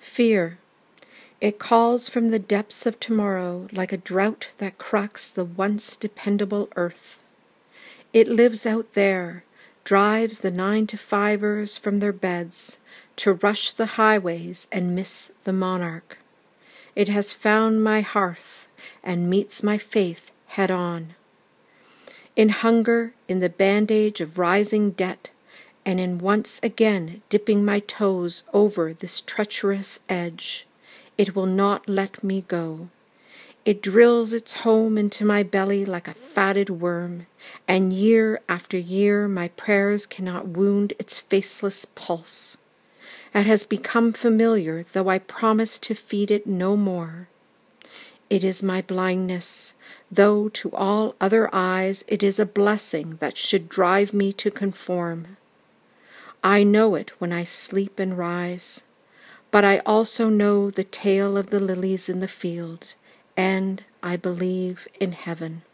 Fear. It calls from the depths of tomorrow like a drought that cracks the once dependable earth. It lives out there, drives the 9-to-5ers from their beds to rush the highways and miss the monarch. It has found my hearth and meets my faith head on. In hunger, in the bandage of rising debt, and in once again dipping my toes over this treacherous edge, it will not let me go. It drills its home into my belly like a fatted worm, and year after year my prayers cannot wound its faceless pulse. It has become familiar, though I promise to feed it no more. It is my blindness, though to all other eyes it is a blessing that should drive me to conform. I know it when I sleep and rise, but I also know the tale of the lilies in the field, and I believe in heaven.